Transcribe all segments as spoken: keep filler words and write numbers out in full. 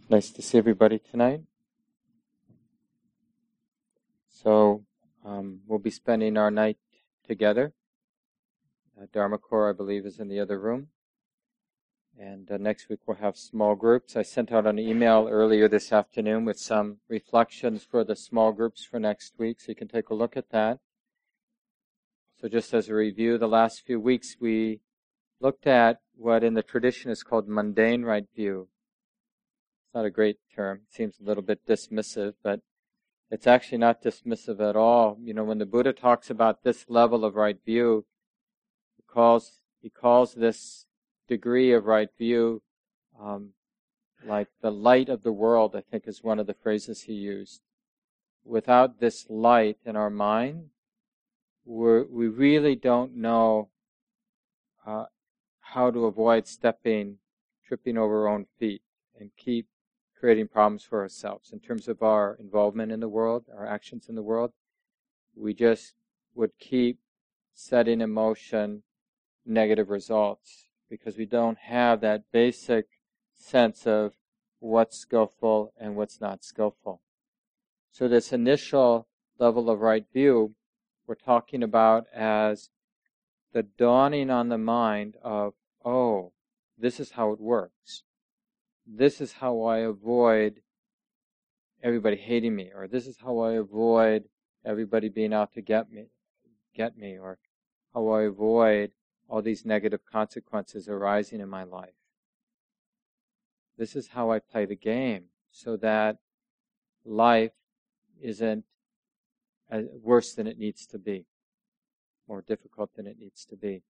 Nice to see everybody tonight. So um, we'll be spending our night together. Uh, Dharma Core, I believe, is in the other room. And uh, next week we'll have small groups. I sent out an email earlier this afternoon with some reflections for the small groups for next week, so you can take a look at that. So just as a review, the last few weeks we looked at what in the tradition is called mundane right view. It's not a great term. It seems a little bit dismissive, but it's actually not dismissive at all. You know, when the Buddha talks about this level of right view, he calls he calls this degree of right view um, like the light of the world, I think is one of the phrases he used. Without this light in our mind, we're, we really don't know uh, how to avoid stepping, tripping over our own feet and keep creating problems for ourselves. In terms of our involvement in the world, our actions in the world, we just would keep setting in motion negative results because we don't have that basic sense of what's skillful and what's not skillful. So this initial level of right view we're talking about as the dawning on the mind of, oh, this is how it works. This is how I avoid everybody hating me, or this is how I avoid everybody being out to get me, get me, or how I avoid all these negative consequences arising in my life. This is how I play the game, so that life isn't worse than it needs to be, more difficult than it needs to be.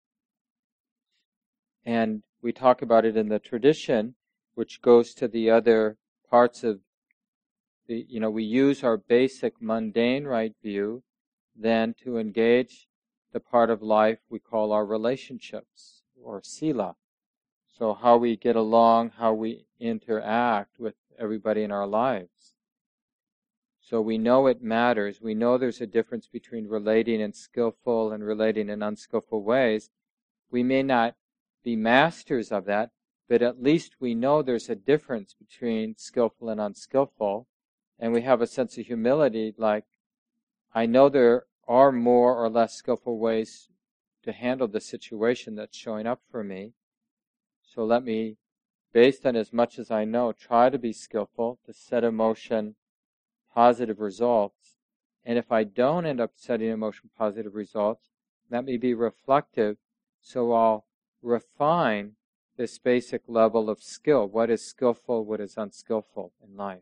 And we talk about it in the tradition, which goes to the other parts of the, you know, we use our basic mundane right view then to engage the part of life we call our relationships, or sila. So how we get along, how we interact with everybody in our lives. So we know it matters. We know there's a difference between relating in skillful and relating in unskillful ways. We may not be masters of that, but at least we know there's a difference between skillful and unskillful. And we have a sense of humility, like, I know there are more or less skillful ways to handle the situation that's showing up for me. So let me, based on as much as I know, try to be skillful, to set in motion positive results. And if I don't end up setting in motion positive results, let me be reflective, so I'll refine this basic level of skill. What is skillful, what is unskillful in life?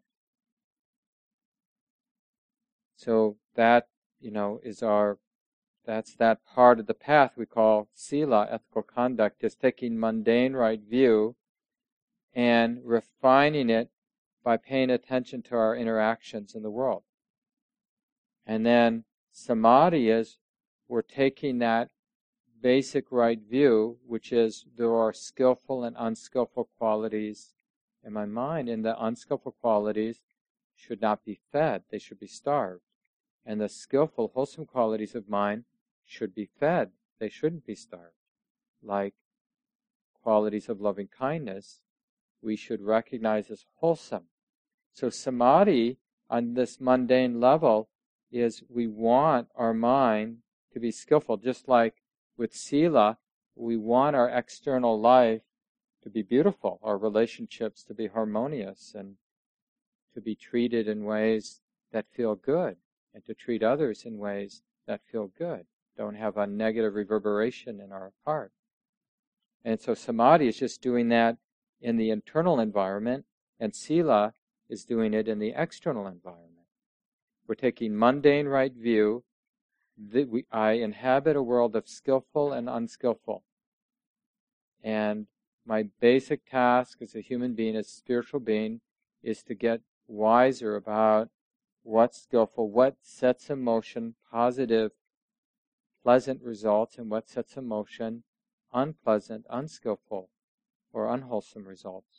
So that, you know, is our, that's that part of the path we call sila, ethical conduct, is taking mundane right view and refining it by paying attention to our interactions in the world. And then samadhi is we're taking that basic right view, which is there are skillful and unskillful qualities in my mind, and the unskillful qualities should not be fed, they should be starved. And the skillful, wholesome qualities of mind should be fed, they shouldn't be starved. Like qualities of loving kindness, we should recognize as wholesome. So samadhi, on this mundane level, is we want our mind to be skillful. Just like with sila, we want our external life to be beautiful, our relationships to be harmonious, and to be treated in ways that feel good, and to treat others in ways that feel good, don't have a negative reverberation in our heart. And so samadhi is just doing that in the internal environment, and sila is doing it in the external environment. We're taking mundane right view. That we, I inhabit a world of skillful and unskillful. And my basic task as a human being, as a spiritual being, is to get wiser about what's skillful, what sets in motion positive, pleasant results, and what sets in motion unpleasant, unskillful, or unwholesome results.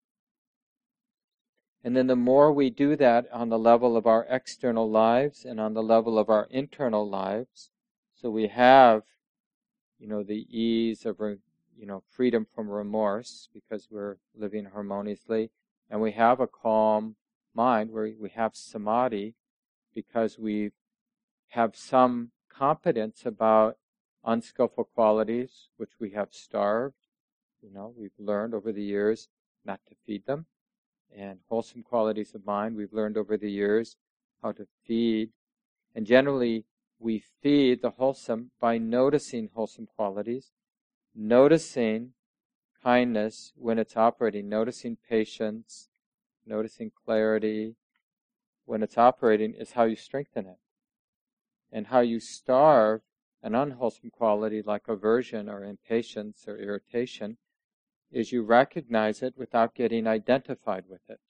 And then the more we do that on the level of our external lives and on the level of our internal lives, so we have, you know, the ease of, you know, freedom from remorse because we're living harmoniously, And we have a calm mind where we have samadhi because we have some competence about unskillful qualities which we have starved. You know, we've learned over the years not to feed them. And wholesome qualities of mind, we've learned over the years how to feed. And generally, we feed the wholesome by noticing wholesome qualities, noticing kindness when it's operating, noticing patience, noticing clarity when it's operating is how you strengthen it. And how you starve an unwholesome quality like aversion or impatience or irritation is you recognize it without getting identified with it.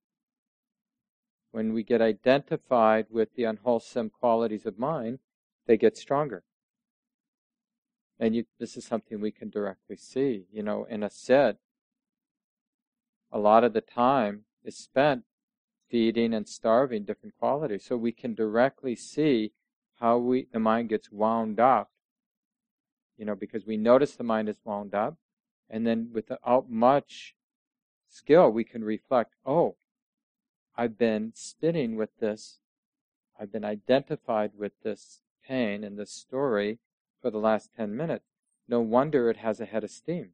When we get identified with the unwholesome qualities of mind, they get stronger. And you, this is something we can directly see. You know, in a sit, a lot of the time is spent feeding and starving different qualities. So we can directly see how we the mind gets wound up, you know, because we notice the mind is wound up, and then without much skill, we can reflect, oh, I've been sitting with this, I've been identified with this pain and this story for the last ten minutes. No wonder it has a head of steam.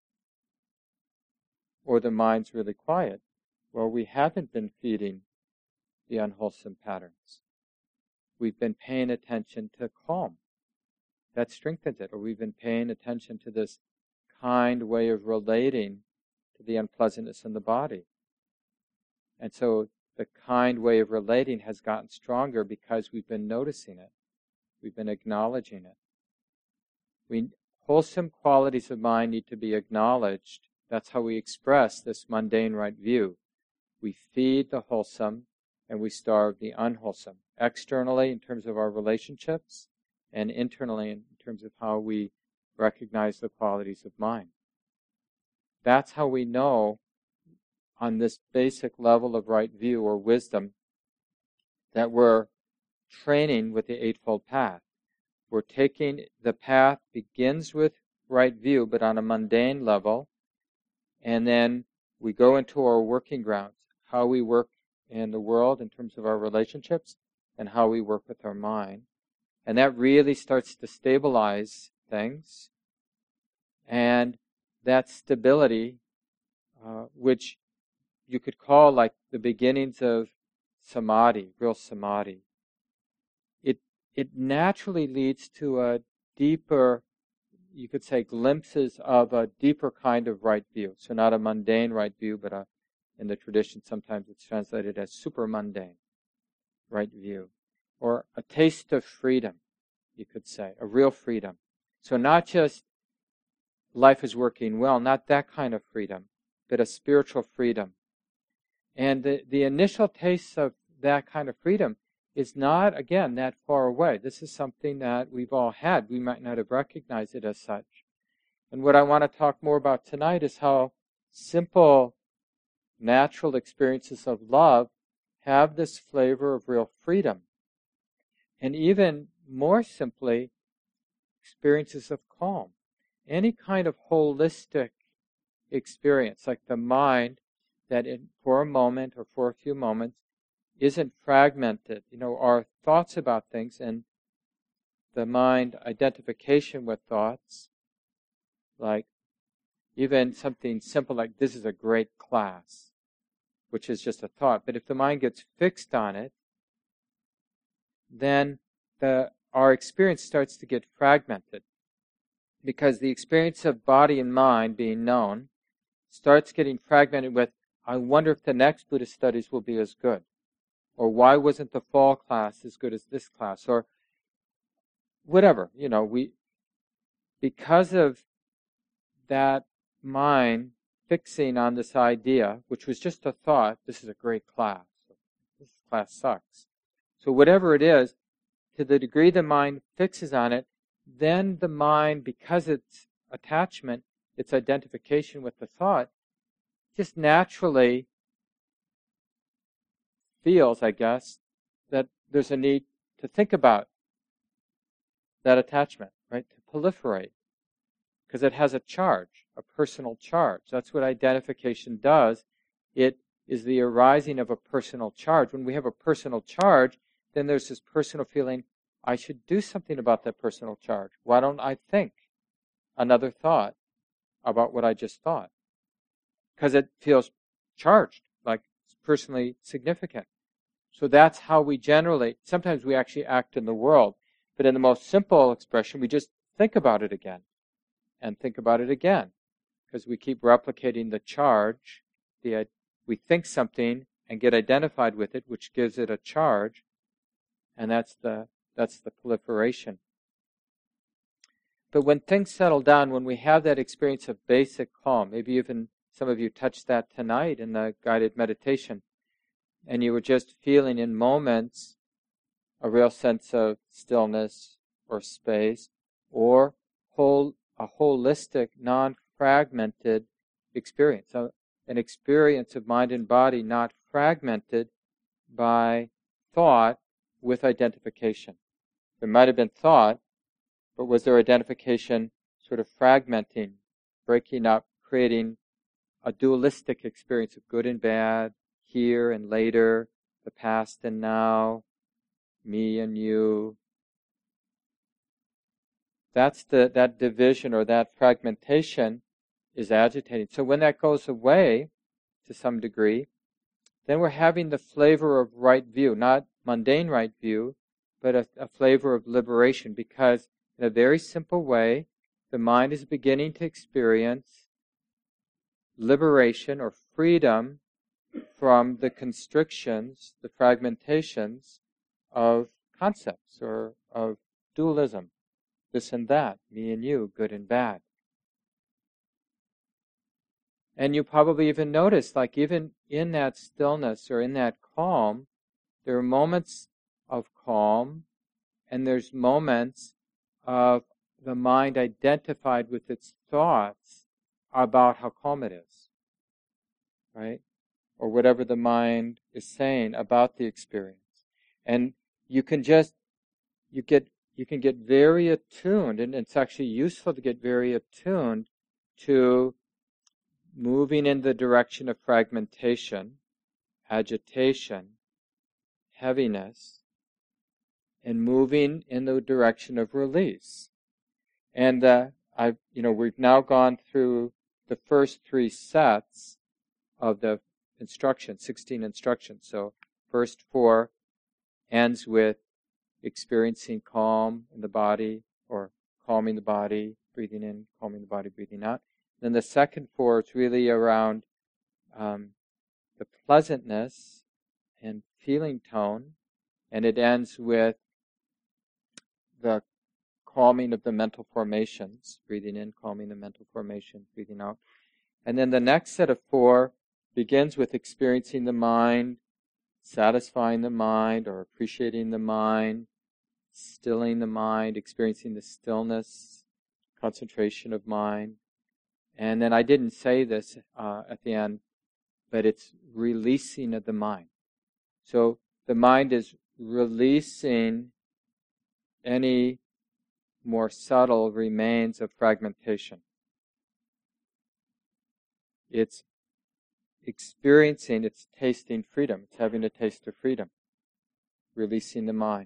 Or the mind's really quiet. Well, we haven't been feeding the unwholesome patterns. We've been paying attention to calm. That strengthens it. Or we've been paying attention to this kind way of relating to the unpleasantness in the body. And so the kind way of relating has gotten stronger because we've been noticing it. We've been acknowledging it. We, wholesome qualities of mind need to be acknowledged. That's how we express this mundane right view. We feed the wholesome and we starve the unwholesome. Externally in terms of our relationships and internally in terms of how we recognize the qualities of mind. That's how we know on this basic level of right view or wisdom that we're training with the Eightfold Path. We're taking, the path begins with right view, but on a mundane level, and then we go into our working grounds, how we work in the world in terms of our relationships, and how we work with our mind. And that really starts to stabilize things. And that stability, uh, which you could call like the beginnings of samadhi, real samadhi, it it naturally leads to a deeper, you could say, glimpses of a deeper kind of right view. So not a mundane right view, but a, in the tradition sometimes it's translated as super mundane right view. Or a taste of freedom, you could say, a real freedom. So not just life is working well, not that kind of freedom, but a spiritual freedom. And the, the initial taste of that kind of freedom is not, again, that far away. This is something that we've all had. We might not have recognized it as such. And what I want to talk more about tonight is how simple, natural experiences of love have this flavor of real freedom. And even more simply, experiences of calm. Any kind of holistic experience, like the mind that in, for a moment or for a few moments isn't fragmented. You know, our thoughts about things and the mind identification with thoughts, like even something simple like this is a great class, which is just a thought. But if the mind gets fixed on it, then the our experience starts to get fragmented. Because the experience of body and mind being known starts getting fragmented with, I wonder if the next Buddhist studies will be as good. Or why wasn't the fall class as good as this class? Or whatever, you know, we, because of that mind fixing on this idea, which was just a thought, this is a great class. This class sucks. So whatever it is, to the degree the mind fixes on it, then the mind, because it's attachment, its identification with the thought, just naturally feels, I guess, that there's a need to think about that attachment, right? To proliferate. Because it has a charge, a personal charge. That's what identification does. It is the arising of a personal charge. When we have a personal charge, then there's this personal feeling, I should do something about that personal charge. Why don't I think another thought about what I just thought? Because it feels charged, like it's personally significant. So that's how we generally, sometimes we actually act in the world. But in the most simple expression, we just think about it again and think about it again. Because we keep replicating the charge. The, we think something and get identified with it, which gives it a charge. And that's the, that's the proliferation. But when things settle down, when we have that experience of basic calm, maybe even some of you touched that tonight in the guided meditation, and you were just feeling in moments a real sense of stillness or space, or whole, a holistic, non-fragmented experience, so an experience of mind and body not fragmented by thought with identification. There might have been thought, but was there identification sort of fragmenting, breaking up, creating a dualistic experience of good and bad, here and later, the past and now, me and you? That's the that division or that fragmentation is agitating. So when that goes away to some degree, then we're having the flavor of right view, not mundane right view, but a, a flavor of liberation, because in a very simple way, the mind is beginning to experience liberation or freedom from the constrictions, the fragmentations of concepts or of dualism, this and that, me and you, good and bad. And you probably even notice, like even in that stillness or in that calm, there are moments of calm, and there's moments of the mind identified with its thoughts about how calm it is, right? Or whatever the mind is saying about the experience. And you can just, you get, you can get very attuned, and it's actually useful to get very attuned to moving in the direction of fragmentation, agitation, heaviness, and moving in the direction of release. And uh, I've, you know, we've now gone through the first three sets of the instructions, sixteen instructions. So first four ends with experiencing calm in the body, or calming the body, breathing in, calming the body, breathing out. Then the second four is really around um, the pleasantness and feeling tone, and it ends with the calming of the mental formations, breathing in, calming the mental formation, breathing out. And then the next set of four begins with experiencing the mind, satisfying the mind, or appreciating the mind, stilling the mind, experiencing the stillness, concentration of mind. And then I didn't say this uh, at the end, but it's releasing of the mind. So the mind is releasing any more subtle remains of fragmentation. It's experiencing, it's tasting freedom. It's having a taste of freedom, releasing the mind.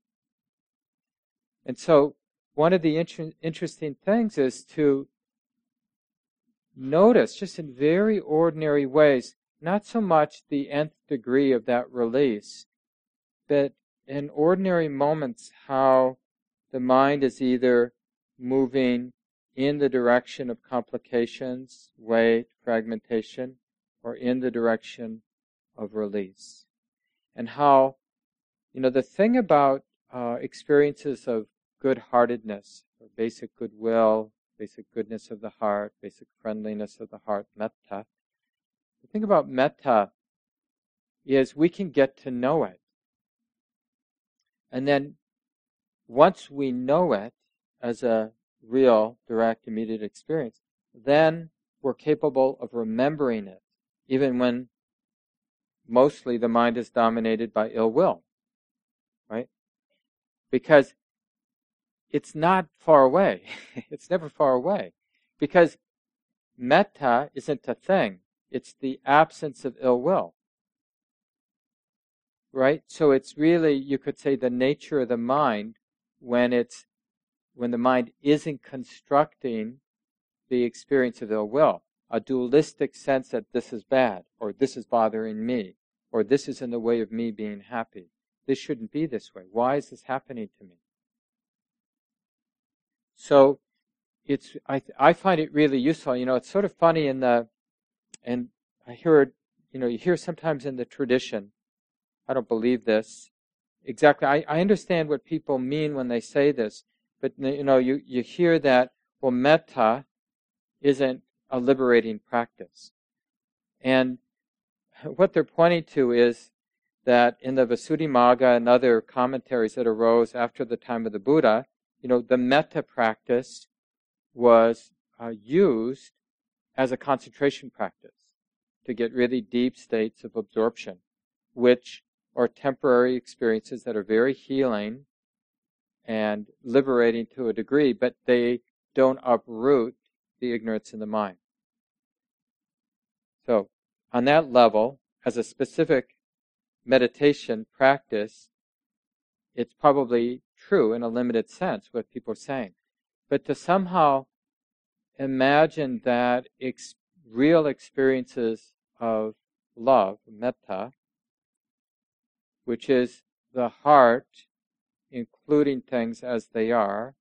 And so one of the inter- interesting things is to notice, just in very ordinary ways, not so much the nth degree of that release, but in ordinary moments how the mind is either moving in the direction of complications, weight, fragmentation, or in the direction of release. And how, you know, the thing about uh, experiences of good-heartedness, or basic goodwill, basic goodness of the heart, basic friendliness of the heart, metta. The thing about metta is we can get to know it. And then once we know it as a real, direct, immediate experience, then we're capable of remembering it, even when mostly the mind is dominated by ill will, right? Because it's not far away. It's never far away. Because metta isn't a thing. It's the absence of ill will. Right? So it's really, you could say, the nature of the mind when it's when the mind isn't constructing the experience of ill will, a dualistic sense that this is bad, or this is bothering me, or this is in the way of me being happy. This shouldn't be this way. Why is this happening to me? So it's I I find it really useful. You know, it's sort of funny in the and I hear it. You know, you hear sometimes in the tradition. I don't believe this exactly. I, I understand what people mean when they say this, but you know, you you hear that well, metta isn't a liberating practice, and what they're pointing to is that in the Visuddhimagga and other commentaries that arose after the time of the Buddha, you know, the metta practice was uh, used as a concentration practice to get really deep states of absorption, which are temporary experiences that are very healing and liberating to a degree, but they don't uproot the ignorance in the mind. So, on that level, as a specific meditation practice, it's probably true in a limited sense what people are saying. But to somehow imagine that ex- real experiences of love, metta, which is the heart including things as they are,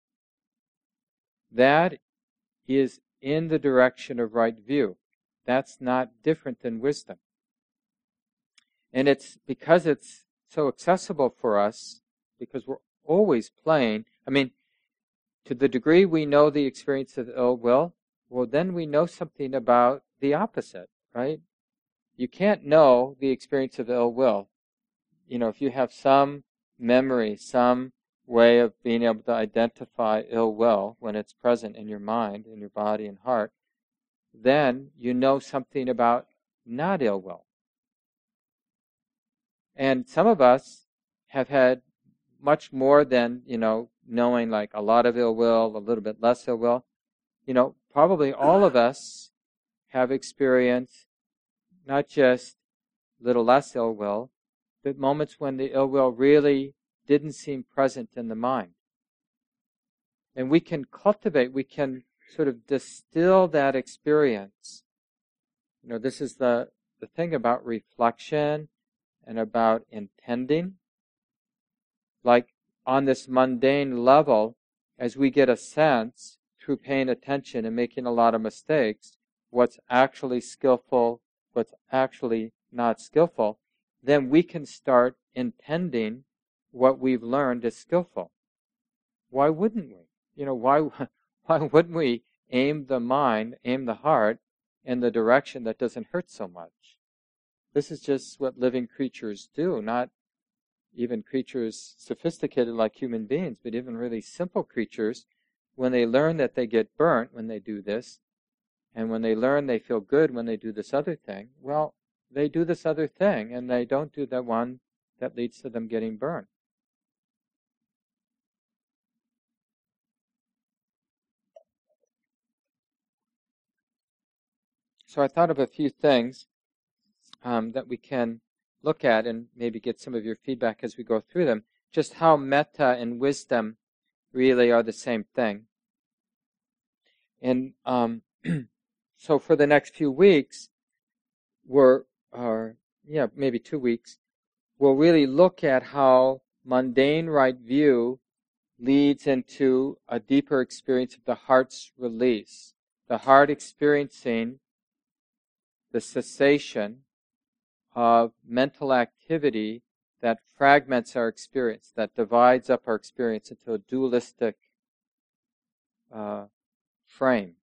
that is in the direction of right view. That's not different than wisdom. And it's because it's so accessible for us, because we're always playing. I mean, to the degree we know the experience of ill will, well, then we know something about the opposite, right? You can't know the experience of ill will. You know, if you have some memory, some way of being able to identify ill will when it's present in your mind, in your body and heart, then you know something about not ill will. And some of us have had much more than, you know, knowing like a lot of ill will, a little bit less ill will. You know, probably all of us have experienced not just a little less ill will, but moments when the ill will really didn't seem present in the mind. And we can cultivate, we can sort of distill that experience. You know, this is the, the thing about reflection and about intending. Like on this mundane level, as we get a sense through paying attention and making a lot of mistakes, what's actually skillful, what's actually not skillful, then we can start intending what we've learned is skillful. Why wouldn't we? You know, why why wouldn't we aim the mind, aim the heart in the direction that doesn't hurt so much? This is just what living creatures do, not even creatures sophisticated like human beings, but even really simple creatures. When they learn that they get burnt when they do this, and when they learn they feel good when they do this other thing, well, they do this other thing, and they don't do the one that leads to them getting burnt. So I thought of a few things um, that we can look at and maybe get some of your feedback as we go through them. Just how metta and wisdom really are the same thing. And um, so for the next few weeks, we're, or yeah, maybe two weeks, we'll really look at how mundane right view leads into a deeper experience of the heart's release. The heart experiencing the cessation of mental activity that fragments our experience, that divides up our experience into a dualistic uh, frame.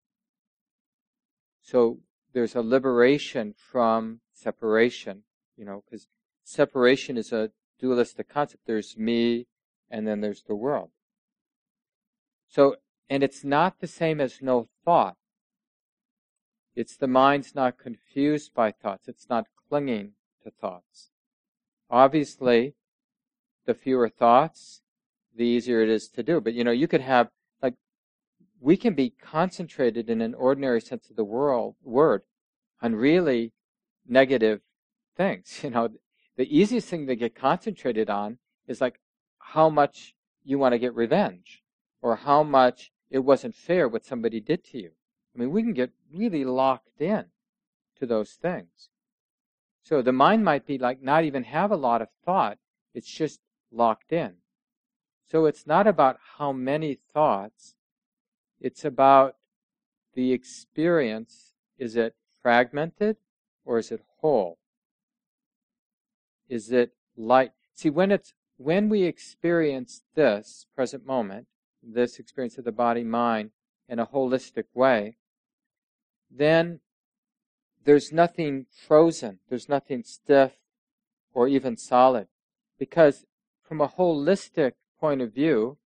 So there's a liberation from separation, you know, because separation is a dualistic concept. There's me, and then there's the world. So, and it's not the same as no thought. It's the mind's not confused by thoughts. It's not clinging to thoughts. Obviously, the fewer thoughts, the easier it is to do. But, you know, you could have, like, we can be concentrated in an ordinary sense of the world, word on really negative things. You know, the easiest thing to get concentrated on is like how much you want to get revenge, or how much it wasn't fair what somebody did to you. I mean, we can get really locked in to those things. So the mind might be like not even have a lot of thought, it's just locked in. So it's not about how many thoughts, it's about the experience. Is it fragmented or is it whole? Is it light? See, when it's when we experience this present moment, this experience of the body-mind in a holistic way, then there's nothing frozen, there's nothing stiff or even solid. Because from a holistic point of view,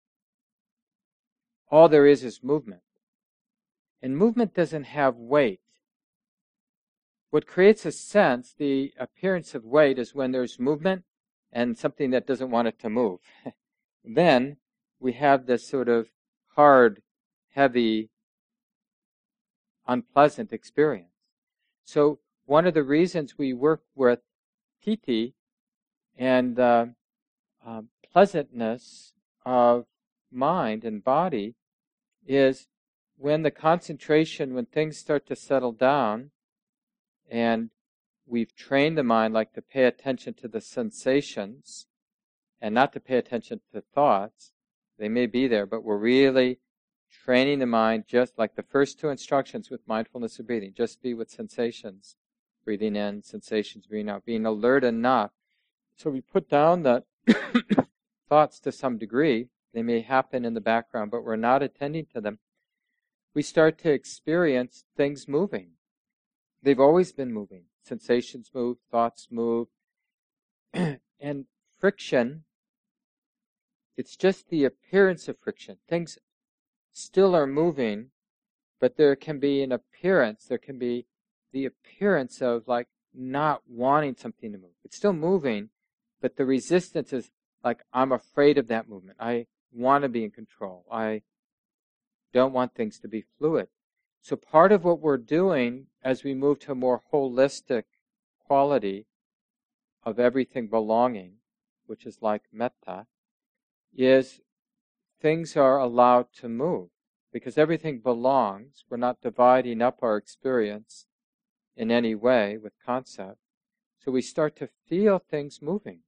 all there is is movement. And movement doesn't have weight. What creates a sense, the appearance of weight, is when there's movement and something that doesn't want it to move. Then we have this sort of hard, heavy, unpleasant experience. So one of the reasons we work with piti and uh, uh, pleasantness of mind and body is when the concentration, when things start to settle down, and we've trained the mind like to pay attention to the sensations and not to pay attention to thoughts. They may be there, but we're really training the mind just like the first two instructions with mindfulness of breathing. Just be with sensations, breathing in, sensations, breathing out, being alert enough. So we put down the thoughts to some degree. They may happen in the background, but we're not attending to them. We start to experience things moving. They've always been moving. Sensations move, thoughts move. And friction, it's just the appearance of friction. Things still are moving, but there can be an appearance, there can be the appearance of like not wanting something to move. It's still moving, but the resistance is like, I'm afraid of that movement. I want to be in control. I don't want things to be fluid. So part of what we're doing as we move to a more holistic quality of everything belonging, which is like metta, is things are allowed to move. Because everything belongs, we're not dividing up our experience in any way with concept. So we start to feel things moving.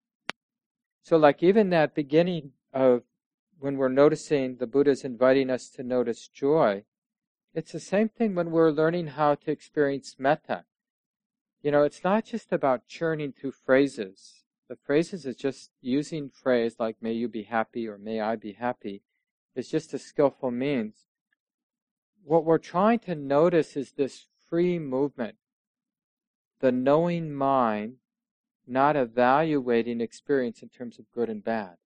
So like even that beginning of when we're noticing, the Buddha's inviting us to notice joy, it's the same thing when we're learning how to experience metta. You know, it's not just about churning through phrases. The phrases is just using phrase like, may you be happy or may I be happy. It's just a skillful means. What we're trying to notice is this free movement. The knowing mind not evaluating experience in terms of good and bad.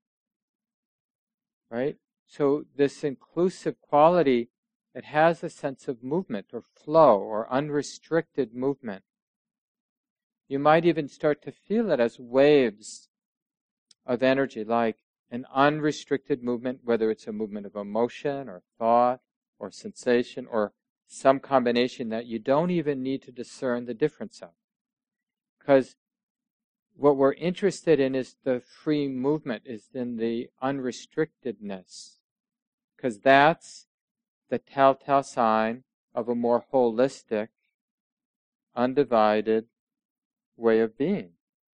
Right? So this inclusive quality, it has a sense of movement or flow or unrestricted movement. You might even start to feel it as waves of energy, like an unrestricted movement, whether it's a movement of emotion or thought or sensation or some combination that you don't even need to discern the difference of. Because what we're interested in is the free movement, is in the unrestrictedness. Because that's the telltale sign of a more holistic, undivided way of being.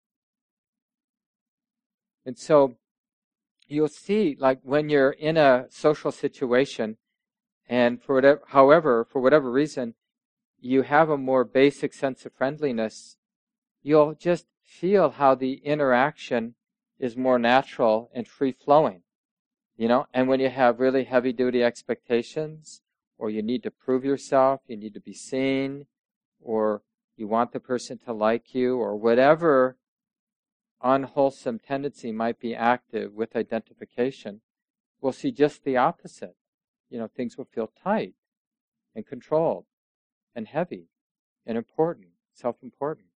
And so you'll see, like when you're in a social situation, and for whatever, however, for whatever reason, you have a more basic sense of friendliness, you'll just feel how the interaction is more natural and free-flowing. You know, and when you have really heavy-duty expectations, or you need to prove yourself, you need to be seen, or you want the person to like you, or whatever unwholesome tendency might be active with identification, we'll see just the opposite. You know, things will feel tight and controlled and heavy and important, self-important.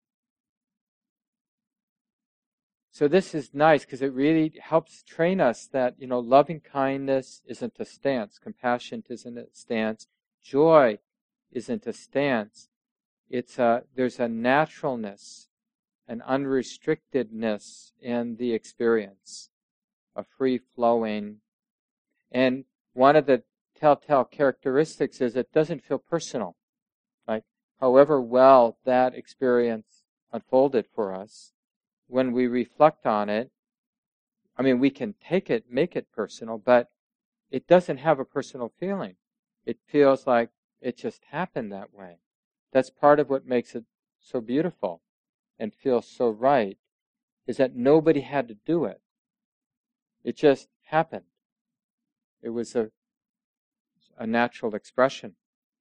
So this is nice because it really helps train us that, you know, loving kindness isn't a stance, compassion isn't a stance, joy isn't a stance. It's a, there's a naturalness, an unrestrictedness in the experience, a free-flowing. And one of the telltale characteristics is it doesn't feel personal. Like, however well that experience unfolded for us, when we reflect on it, I mean, we can take it, make it personal, but it doesn't have a personal feeling. It feels like it just happened that way. That's part of what makes it so beautiful and feels so right, is that nobody had to do it. It just happened. It was a, a natural expression.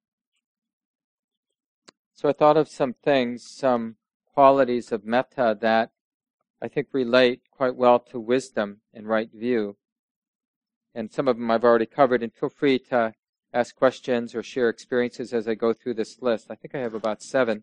So I thought of some things, some qualities of metta that I think relate quite well to wisdom and right view. And some of them I've already covered, and feel free to ask questions or share experiences as I go through this list. I think I have about seven.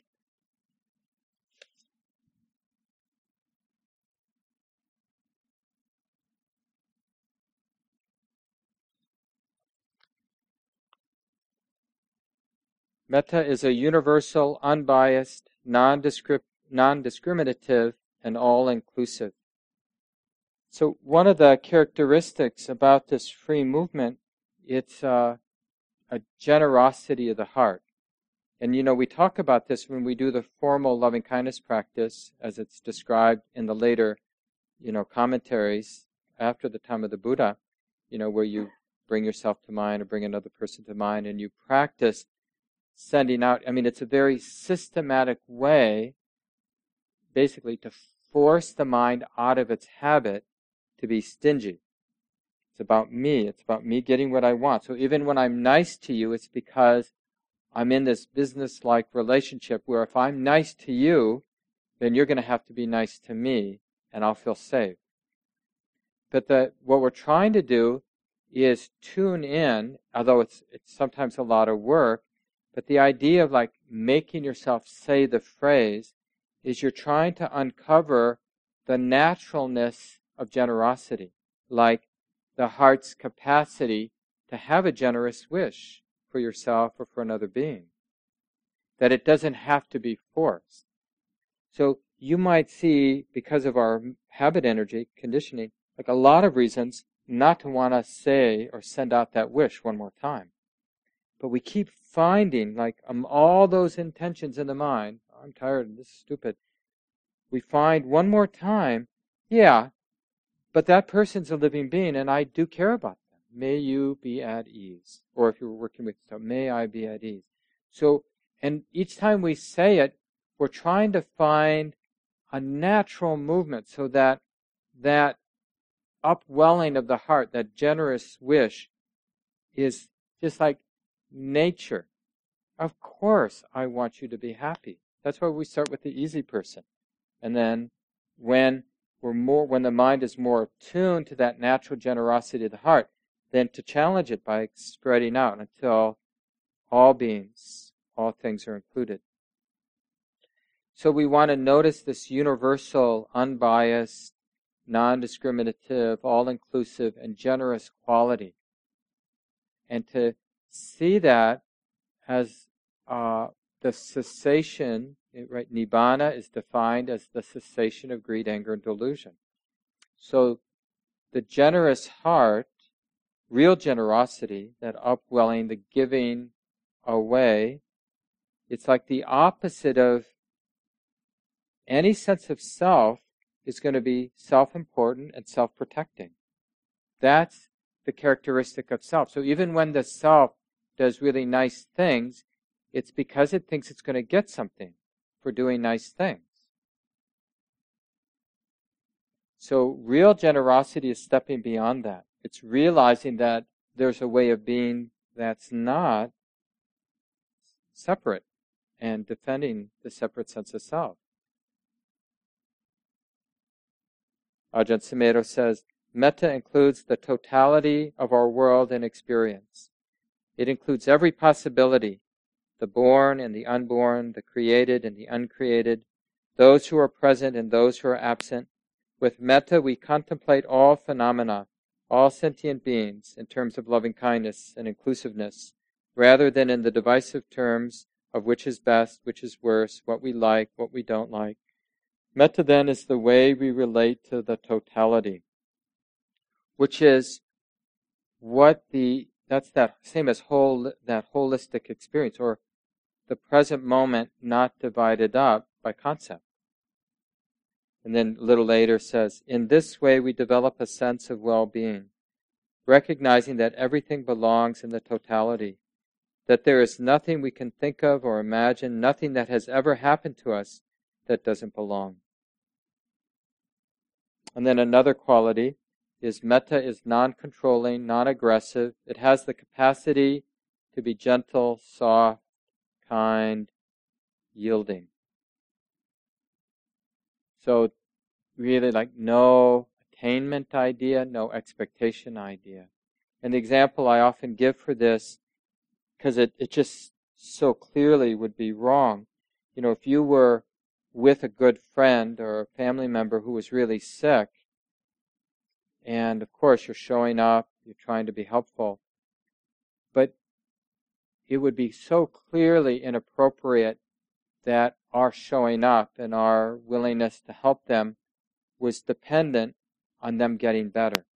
Metta is a universal, unbiased, non-discriminative, and all-inclusive. So one of the characteristics about this free movement, it's uh, a generosity of the heart. And you know, we talk about this when we do the formal loving-kindness practice, as it's described in the later, you know, commentaries after the time of the Buddha, you know, where you bring yourself to mind or bring another person to mind, and you practice sending out. I mean, it's a very systematic way, basically, to force the mind out of its habit to be stingy. It's about me. It's about me getting what I want. So even when I'm nice to you, it's because I'm in this business-like relationship where if I'm nice to you, then you're going to have to be nice to me, and I'll feel safe. But the, what we're trying to do is tune in, although it's, it's sometimes a lot of work, but the idea of like making yourself say the phrase is you're trying to uncover the naturalness of generosity, like the heart's capacity to have a generous wish for yourself or for another being. That it doesn't have to be forced. So you might see, because of our habit energy, conditioning, like a lot of reasons not to want to say or send out that wish one more time. But we keep finding, like, um, all those intentions in the mind, oh, I'm tired, and this is stupid. We find one more time, yeah, but that person's a living being, and I do care about them. May you be at ease. Or if you're working with someone, may I be at ease. So, and each time we say it, we're trying to find a natural movement so that that upwelling of the heart, that generous wish, is just like nature. Of course I want you to be happy. That's why we start with the easy person. And then when we're more, when the mind is more attuned to that natural generosity of the heart, then to challenge it by spreading out until all beings, all things are included. So we want to notice this universal, unbiased, non-discriminative, all-inclusive, and generous quality. And to see that as uh, the cessation, right? Nibbana is defined as the cessation of greed, anger, and delusion. So the generous heart, real generosity, that upwelling, the giving away, it's like the opposite of any sense of self is going to be self-important and self-protecting. That's the characteristic of self. So even when the self does really nice things, it's because it thinks it's going to get something for doing nice things. So real generosity is stepping beyond that. It's realizing that there's a way of being that's not separate and defending the separate sense of self. Ajahn Sumedho says, metta includes the totality of our world and experience. It includes every possibility, the born and the unborn, the created and the uncreated, those who are present and those who are absent. With metta, we contemplate all phenomena, all sentient beings, in terms of loving kindness and inclusiveness, rather than in the divisive terms of which is best, which is worse, what we like, what we don't like. Metta then is the way we relate to the totality, which is what the, that's that same as whole, that holistic experience, or the present moment not divided up by concept. And then a little later says, in this way we develop a sense of well-being, recognizing that everything belongs in the totality, that there is nothing we can think of or imagine, nothing that has ever happened to us that doesn't belong. And then another quality is metta is non-controlling, non-aggressive. It has the capacity to be gentle, soft, kind, yielding. So really like no attainment idea, no expectation idea. And the example I often give for this, because it, it just so clearly would be wrong. You know, if you were with a good friend or a family member who was really sick, and of course you're showing up, you're trying to be helpful, but it would be so clearly inappropriate that our showing up and our willingness to help them was dependent on them getting better.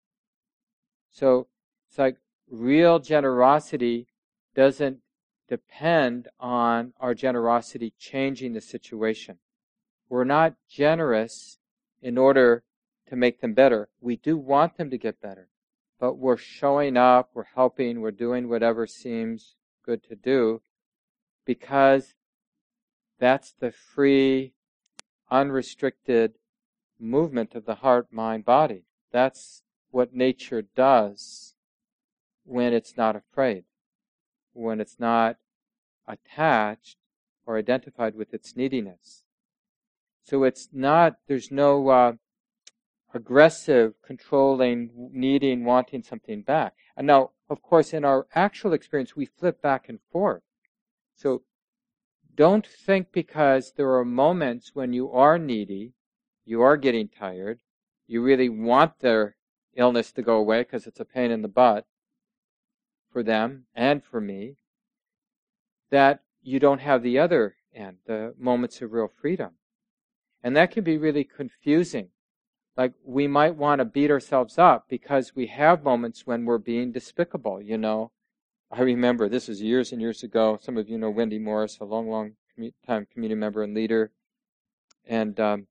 So it's like real generosity doesn't depend on our generosity changing the situation. We're not generous in order to make them better. We do want them to get better, but we're showing up, we're helping, we're doing whatever seems good to do because that's the free, unrestricted movement of the heart, mind, body. That's what nature does when it's not afraid, when it's not attached or identified with its neediness. So it's not, there's no uh, aggressive, controlling, needing, wanting something back. And now, of course, in our actual experience, we flip back and forth. So don't think because there are moments when you are needy, you are getting tired, you really want their illness to go away because it's a pain in the butt for them and for me, that you don't have the other end, the moments of real freedom. And that can be really confusing. Like we might want to beat ourselves up because we have moments when we're being despicable, you know. I remember, this was years and years ago, some of you know Wendy Morris, a long, long time community member and leader. And, um,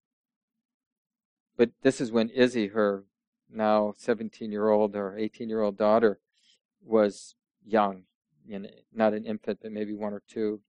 but this is when Izzy, her now seventeen-year-old or eighteen-year-old daughter, was young, you know, not an infant, but maybe one or two.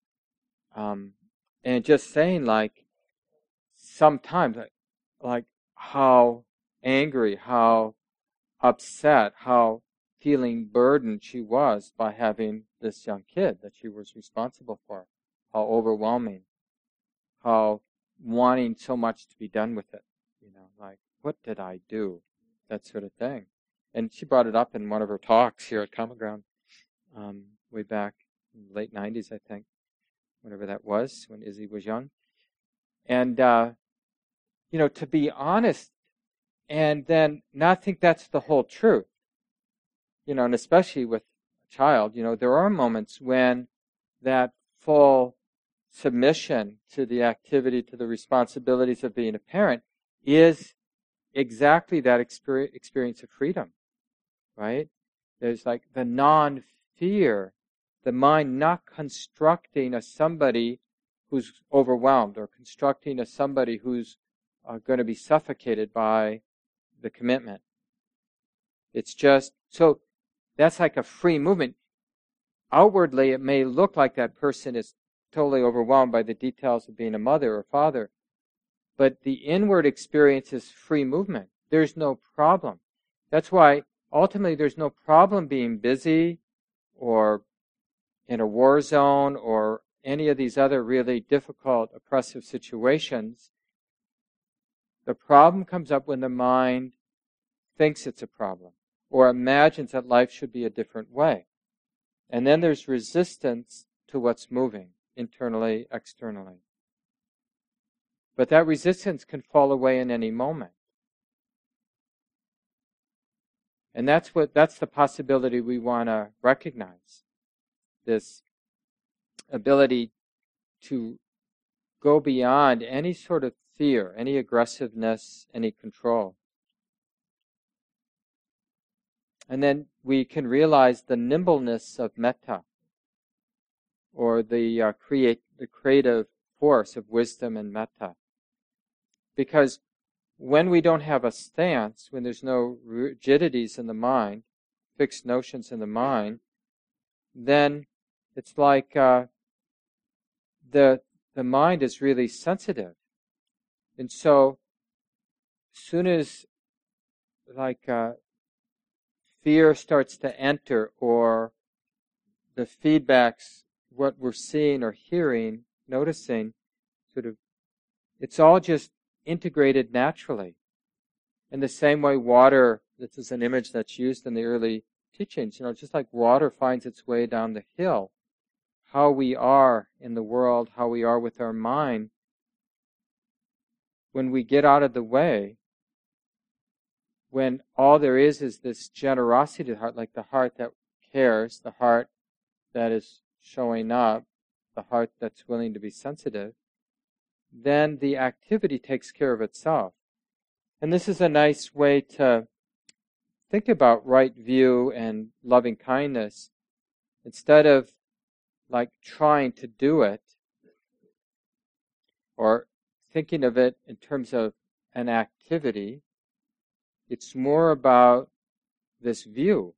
Um, and just saying like, sometimes, like, like how angry, how upset, how feeling burdened she was by having this young kid that she was responsible for, how overwhelming, how wanting so much to be done with it, you know, like, what did I do? That sort of thing. And she brought it up in one of her talks here at Common Ground, um, way back in the late nineties, I think, whenever that was, when Izzy was young. And, uh, you know, to be honest and then not think that's the whole truth, you know, and especially with a child, you know, there are moments when that full submission to the activity, to the responsibilities of being a parent is exactly that experience, experience of freedom, right? There's like the non-fear, the mind not constructing as somebody who's overwhelmed or constructing as somebody who's uh, going to be suffocated by the commitment. It's just, so that's like a free movement. Outwardly, it may look like that person is totally overwhelmed by the details of being a mother or father, but the inward experience is free movement. There's no problem. That's why ultimately there's no problem being busy or in a war zone or any of these other really difficult, oppressive situations. The problem comes up when the mind thinks it's a problem or imagines that life should be a different way. And then there's resistance to what's moving, internally, externally. But that resistance can fall away in any moment. And that's what that's the possibility we want to recognize. This ability to go beyond any sort of fear, any aggressiveness, any control. And then we can realize the nimbleness of metta, or the uh, create the creative force of wisdom and metta. Because when we don't have a stance, when there's no rigidities in the mind, fixed notions in the mind, then it's like uh, the the mind is really sensitive. And so, as soon as like uh, fear starts to enter, or the feedbacks, what we're seeing or hearing, noticing, sort of, it's all just integrated naturally. In the same way water, this is an image that's used in the early teachings, you know, just like water finds its way down the hill, how we are in the world, how we are with our mind, when we get out of the way, when all there is is this generosity to the heart, like the heart that cares, the heart that is showing up, the heart that's willing to be sensitive, then the activity takes care of itself. And this is a nice way to think about right view and loving kindness. Instead of like trying to do it, or thinking of it in terms of an activity, it's more about this view.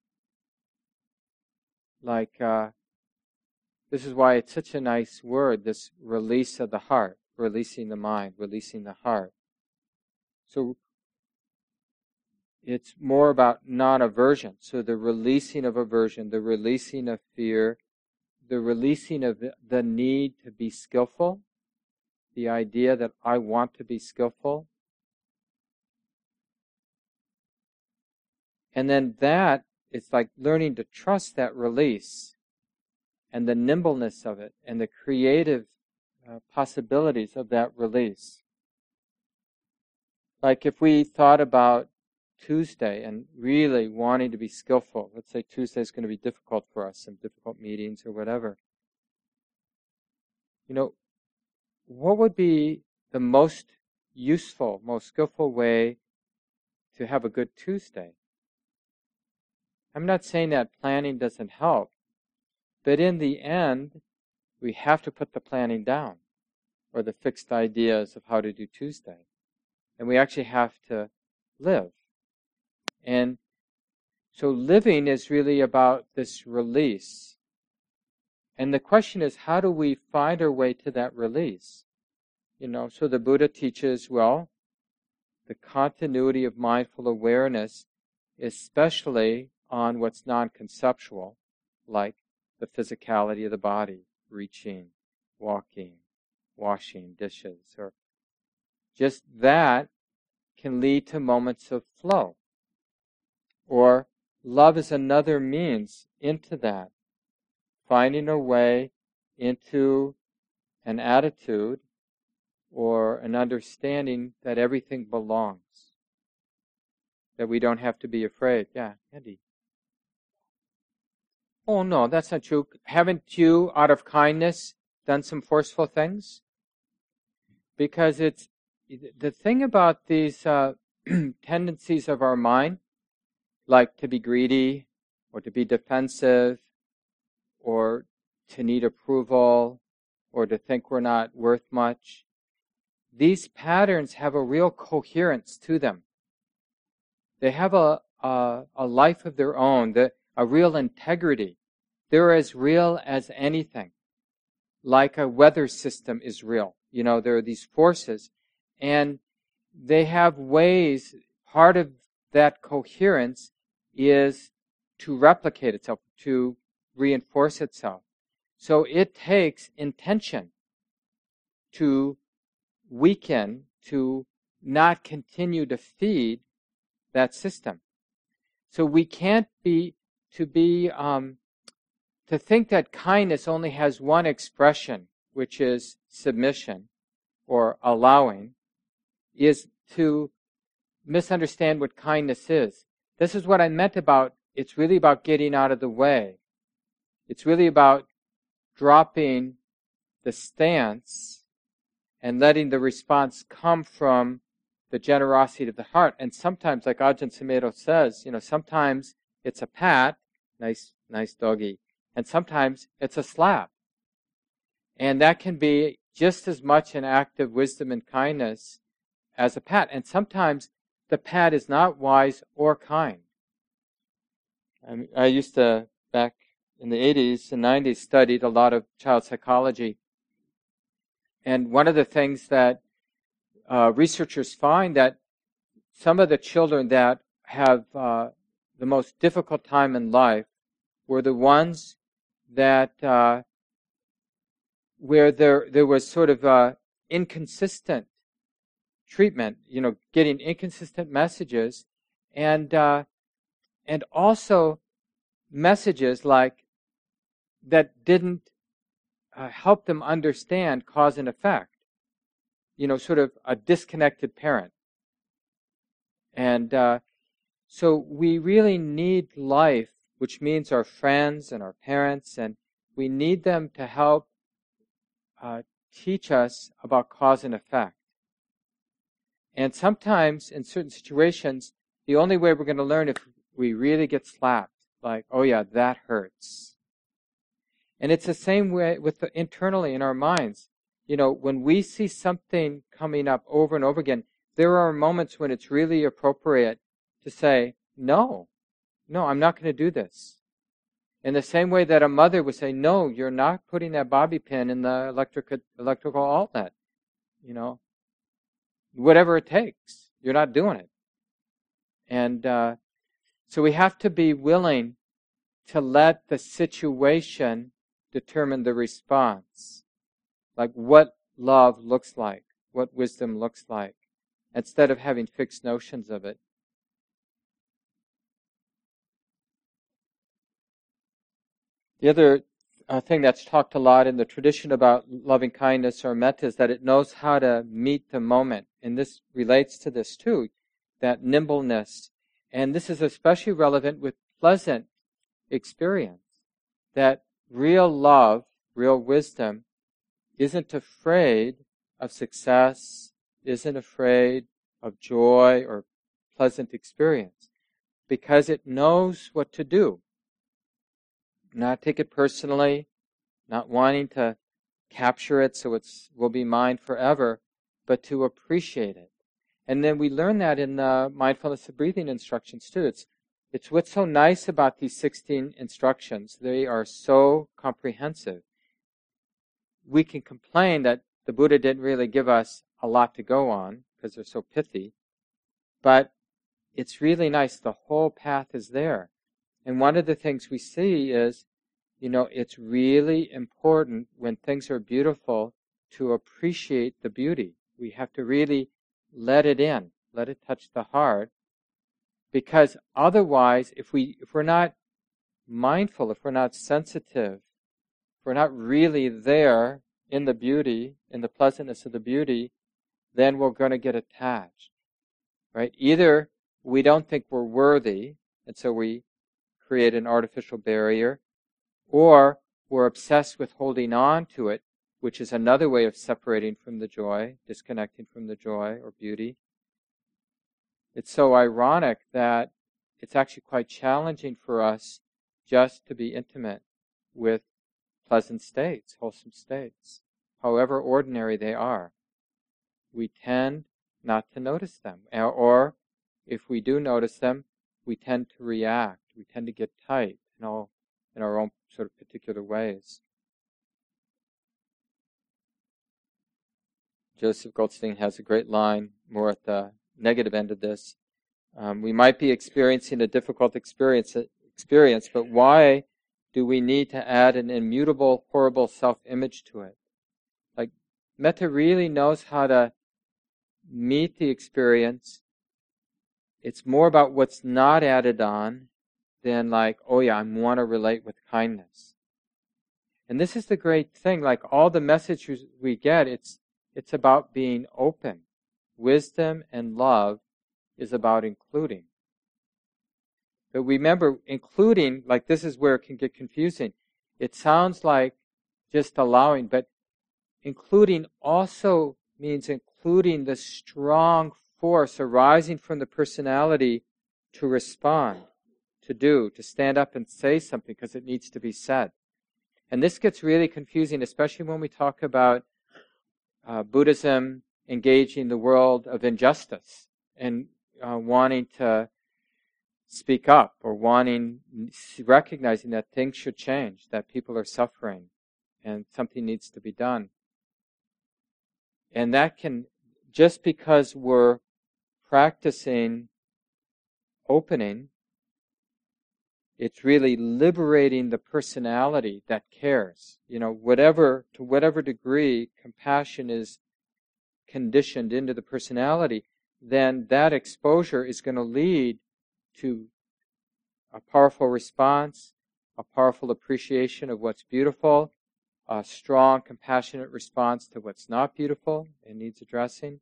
Like, uh, this is why it's such a nice word, this release of the heart, releasing the mind, releasing the heart. So it's more about non-aversion. So the releasing of aversion, the releasing of fear, the releasing of the need to be skillful, the idea that I want to be skillful. And then that, it's like learning to trust that release and the nimbleness of it and the creative uh, possibilities of that release. Like if we thought about Tuesday and really wanting to be skillful, let's say Tuesday is going to be difficult for us, some difficult meetings or whatever. You know, what would be the most useful, most skillful way to have a good Tuesday? I'm not saying that planning doesn't help, but in the end, we have to put the planning down, or the fixed ideas of how to do Tuesday. And we actually have to live. And so living is really about this release. And the question is, how do we find our way to that release? You know, so the Buddha teaches, well, the continuity of mindful awareness, especially on what's non-conceptual, like the physicality of the body, reaching, walking, washing dishes, or just that can lead to moments of flow. Or love is another means into that, finding a way into an attitude or an understanding that everything belongs, that we don't have to be afraid. Yeah, Andy. Oh no, that's not true. Haven't you, out of kindness, done some forceful things? Because it's the thing about these uh, tendencies of our mind, like to be greedy, or to be defensive, or to need approval, or to think we're not worth much. These patterns have a real coherence to them. They have a a, a life of their own, the, a real integrity. They're as real as anything. Like a weather system is real. You know, there are these forces, and they have ways, part of that coherence is to replicate itself, to reinforce itself. So it takes intention to weaken, to not continue to feed that system. So we can't be, to be, um, to think that kindness only has one expression, which is submission or allowing, is to misunderstand what kindness is. this is what I meant about, it's really about getting out of the way. It's really about dropping the stance and letting the response come from the generosity of the heart. And sometimes, like Ajahn Sumedho says, you know, sometimes it's a pat, nice, nice doggy, and sometimes it's a slap. And that can be just as much an act of wisdom and kindness as a pat. And sometimes the pat is not wise or kind. I, I used to, back in the eighties and nineties, studied a lot of child psychology. And one of the things that uh, researchers find that some of the children that have uh, the most difficult time in life were the ones that uh, where there there was sort of uh, inconsistent treatment, you know, getting inconsistent messages, and uh, and also messages like that didn't uh, help them understand cause and effect. You know, sort of a disconnected parent. And uh, so we really need life, which means our friends and our parents, and we need them to help uh, teach us about cause and effect. And sometimes, in certain situations, the only way we're going to learn if we really get slapped, like, oh yeah, that hurts. And it's the same way with the, internally in our minds. You know, when we see something coming up over and over again, there are moments when it's really appropriate to say, no, no, I'm not going to do this. In the same way that a mother would say, no, you're not putting that bobby pin in the electric, electrical outlet. You know, whatever it takes, you're not doing it. And uh, so we have to be willing to let the situation determine the response. Like what love looks like, what wisdom looks like, instead of having fixed notions of it. The other uh, thing that's talked a lot in the tradition about loving kindness or metta is that it knows how to meet the moment. And this relates to this too, that nimbleness. And this is especially relevant with pleasant experience. That real love, real wisdom, isn't afraid of success, isn't afraid of joy or pleasant experience, because it knows what to do. Not take it personally, not wanting to capture it so it will be mine forever, but to appreciate it. And then we learn that in the mindfulness of breathing instructions too. It's, it's what's so nice about these sixteen instructions. They are so comprehensive. We can complain that the Buddha didn't really give us a lot to go on because they're so pithy, but it's really nice. The whole path is there. And one of the things we see is, you know, it's really important when things are beautiful to appreciate the beauty. We have to really let it in, let it touch the heart, because otherwise, if we if we're not mindful, if we're not sensitive, if we're not really there in the beauty, in the pleasantness of the beauty, then we're going to get attached, right? Either we don't think we're worthy, and so we create an artificial barrier, or we're obsessed with holding on to it, which is another way of separating from the joy, disconnecting from the joy or beauty. It's so ironic that it's actually quite challenging for us just to be intimate with pleasant states, wholesome states, however ordinary they are. We tend not to notice them. Or if we do notice them, we tend to react. We tend to get tight, you know, in our own sort of particular ways. Joseph Goldstein has a great line, more at the negative end of this. Um, we might be experiencing a difficult experience, experience, but why do we need to add an immutable, horrible self-image to it? Like, metta really knows how to meet the experience. It's more about what's not added on than like, oh yeah, I want to relate with kindness. And this is the great thing, like all the messages we get, it's it's about being open. Wisdom and love is about including. But remember, including, like this is where it can get confusing. It sounds like just allowing, but including also means including the strong force arising from the personality to respond, to do, to stand up and say something because it needs to be said. And this gets really confusing, especially when we talk about uh, Buddhism engaging the world of injustice and uh, wanting to speak up or wanting, recognizing that things should change, that people are suffering and something needs to be done. And that can, just because we're practicing opening, it's really liberating the personality that cares. You know, whatever, to whatever degree compassion is conditioned into the personality, then that exposure is going to lead to a powerful response, a powerful appreciation of what's beautiful, a strong, compassionate response to what's not beautiful and needs addressing.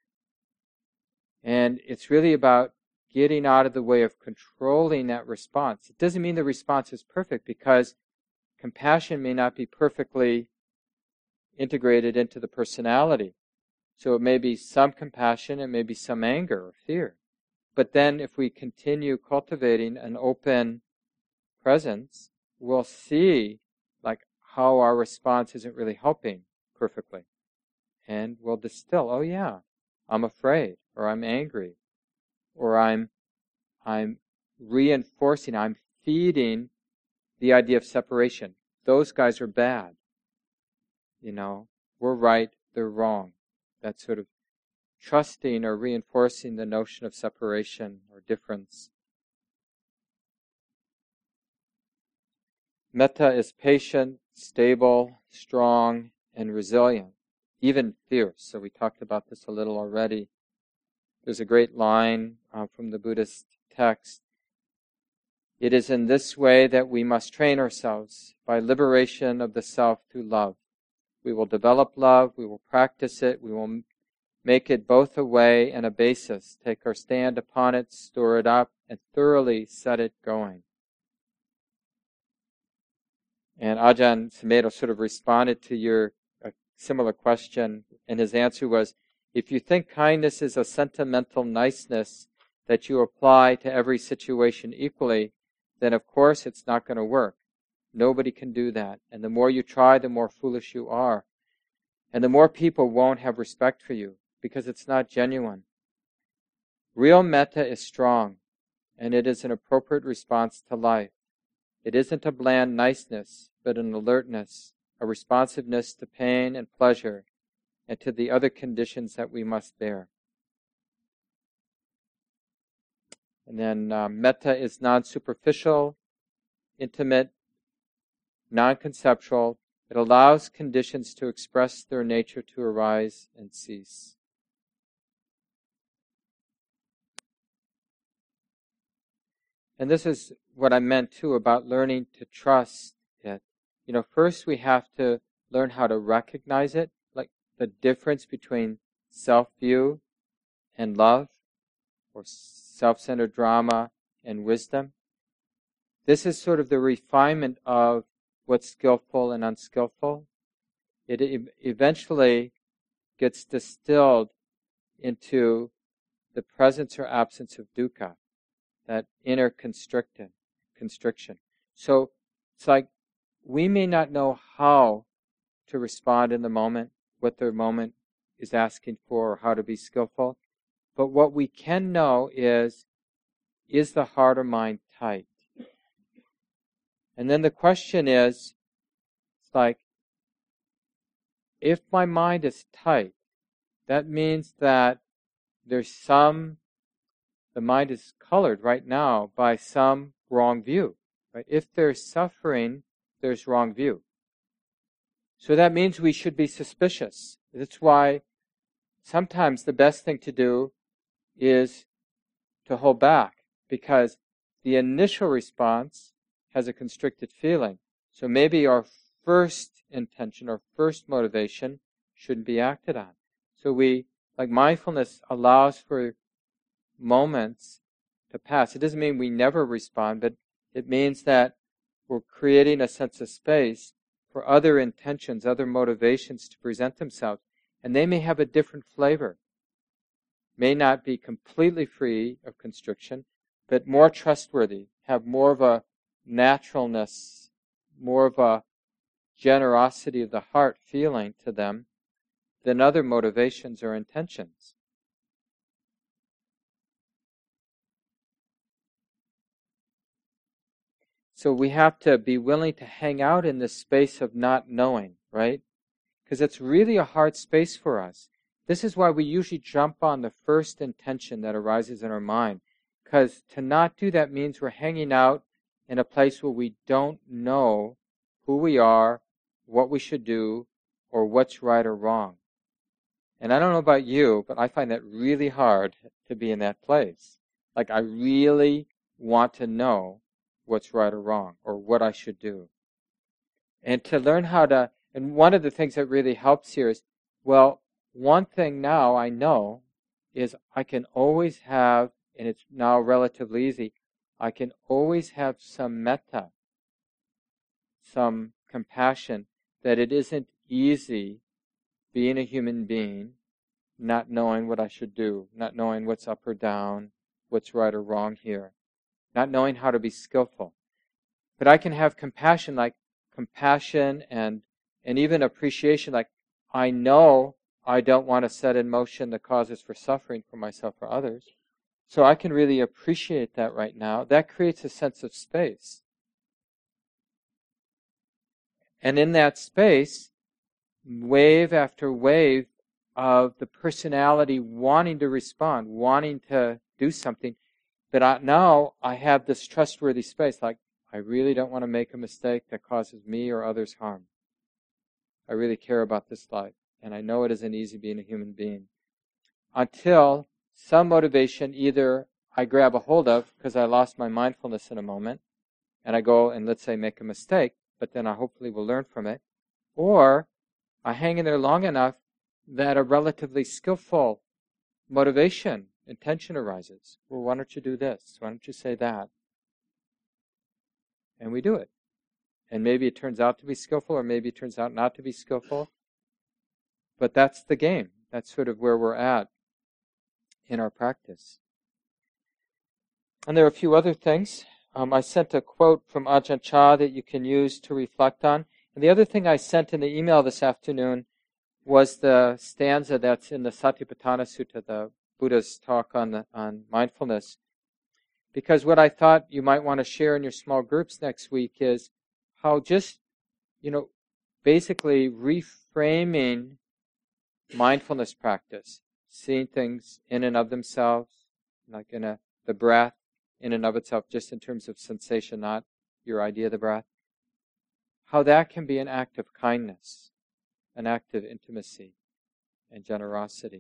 And it's really about getting out of the way of controlling that response. It doesn't mean the response is perfect, because compassion may not be perfectly integrated into the personality. So it may be some compassion, it may be some anger or fear. But then if we continue cultivating an open presence, we'll see like how our response isn't really helping perfectly. And we'll distill, oh yeah, I'm afraid, or I'm angry, or I'm I'm reinforcing, I'm feeding the idea of separation. Those guys are bad. You know, we're right, they're wrong. That sort of trusting or reinforcing the notion of separation or difference. Metta is patient, stable, strong, and resilient, even fierce. So we talked about this a little already. There's a great line uh, from the Buddhist text. It is in this way that we must train ourselves, by liberation of the self through love. We will develop love, we will practice it, we will make it both a way and a basis, take our stand upon it, store it up, and thoroughly set it going. And Ajahn Sumedho sort of responded to your uh, similar question, and his answer was, if you think kindness is a sentimental niceness that you apply to every situation equally, then of course it's not going to work. Nobody can do that. And the more you try, the more foolish you are. And the more people won't have respect for you, because it's not genuine. Real metta is strong, and it is an appropriate response to life. It isn't a bland niceness, but an alertness, a responsiveness to pain and pleasure, and to the other conditions that we must bear. And then uh, metta is non-superficial, intimate, non-conceptual. It allows conditions to express their nature, to arise and cease. And this is what I meant too about learning to trust it. You know, first we have to learn how to recognize it, like the difference between self-view and love, or self-centered drama and wisdom. This is sort of the refinement of what's skillful and unskillful. It e- eventually gets distilled into the presence or absence of dukkha, that inner constricted, constriction. So it's like we may not know how to respond in the moment, what the moment is asking for, or how to be skillful. But what we can know is, is the heart or mind tight? And then the question is, it's like, if my mind is tight, that means that there's some, the mind is colored right now by some wrong view. Right? If there's suffering, there's wrong view. So that means we should be suspicious. That's why sometimes the best thing to do is to hold back, because the initial response has a constricted feeling. So maybe our first intention, our first motivation shouldn't be acted on. So we, like mindfulness allows for moments to pass. It doesn't mean we never respond, but it means that we're creating a sense of space for other intentions, other motivations to present themselves. And they may have a different flavor. May not be completely free of constriction, but more trustworthy, have more of a naturalness, more of a generosity of the heart feeling to them than other motivations or intentions. So we have to be willing to hang out in this space of not knowing, right? Because it's really a hard space for us. This is why we usually jump on the first intention that arises in our mind. Because to not do that means we're hanging out in a place where we don't know who we are, what we should do, or what's right or wrong. And I don't know about you, but I find that really hard to be in that place. Like I really want to know what's right or wrong, or what I should do. And to learn how to, and one of the things that really helps here is, well, one thing now I know is I can always have, and it's now relatively easy, I can always have some metta, some compassion, that it isn't easy being a human being, not knowing what I should do, not knowing what's up or down, what's right or wrong here, not knowing how to be skillful. But I can have compassion, like compassion and and even appreciation, like I know I don't want to set in motion the causes for suffering for myself or others. So I can really appreciate that right now. That creates a sense of space. And in that space, wave after wave of the personality wanting to respond, wanting to do something, but I, now I have this trustworthy space, like I really don't want to make a mistake that causes me or others harm. I really care about this life, and I know it isn't easy being a human being. Until some motivation either I grab a hold of because I lost my mindfulness in a moment, and I go and let's say make a mistake, but then I hopefully will learn from it, or I hang in there long enough that a relatively skillful motivation, intention arises. Well, why don't you do this? Why don't you say that? And we do it. And maybe it turns out to be skillful, or maybe it turns out not to be skillful. But that's the game. That's sort of where we're at in our practice. And there are a few other things. Um, I sent a quote from Ajahn Chah that you can use to reflect on. And the other thing I sent in the email this afternoon was the stanza that's in the Satipatthana Sutta, the Buddha's talk on the, on mindfulness. Because what I thought you might want to share in your small groups next week is how just, you know, basically reframing mindfulness practice, seeing things in and of themselves, like in a the breath in and of itself, just in terms of sensation, not your idea of the breath, how that can be an act of kindness, an act of intimacy and generosity.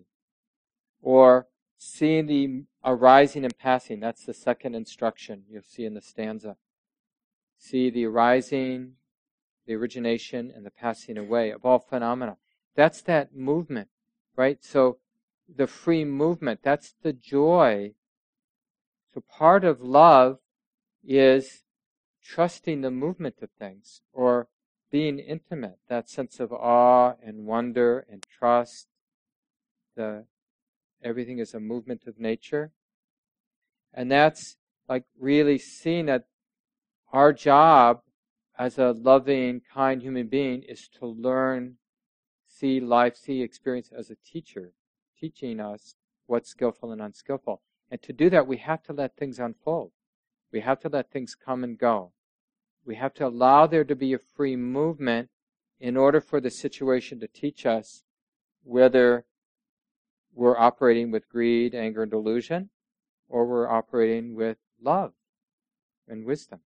Or seeing the arising and passing, that's the second instruction you'll see in the stanza. See the arising, the origination, and the passing away of all phenomena. That's that movement, right? So the free movement, that's the joy. So part of love is trusting the movement of things, or being intimate, that sense of awe and wonder and trust. The everything is a movement of nature. And that's like really seeing that our job as a loving, kind human being is to learn, see life, see experience as a teacher, teaching us what's skillful and unskillful. And to do that, we have to let things unfold. We have to let things come and go. We have to allow there to be a free movement in order for the situation to teach us whether we're operating with greed, anger, and delusion, or we're operating with love and wisdom.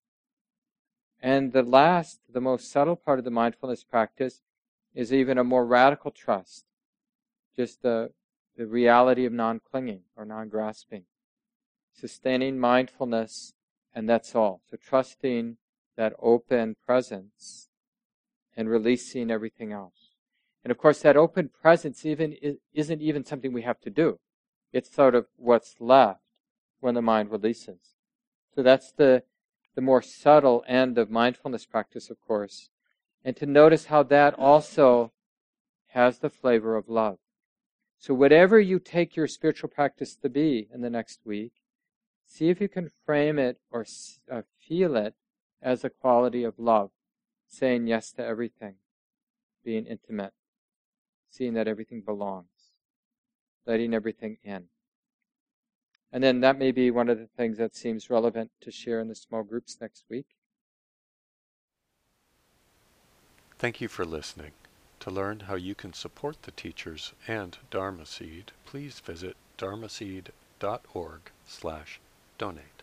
And the last, the most subtle part of the mindfulness practice is even a more radical trust, just the, the reality of non-clinging or non-grasping. Sustaining mindfulness, and that's all. So trusting that open presence and releasing everything else. And of course, that open presence even isn't even something we have to do. It's sort of what's left when the mind releases. So that's the, the more subtle end of mindfulness practice, of course. And to notice how that also has the flavor of love. So whatever you take your spiritual practice to be in the next week, see if you can frame it or uh, feel it as a quality of love, saying yes to everything, being intimate, seeing that everything belongs, letting everything in. And then that may be one of the things that seems relevant to share in the small groups next week. Thank you for listening. To learn how you can support the teachers and Dharma Seed, please visit dharmaseed dot org slash donate.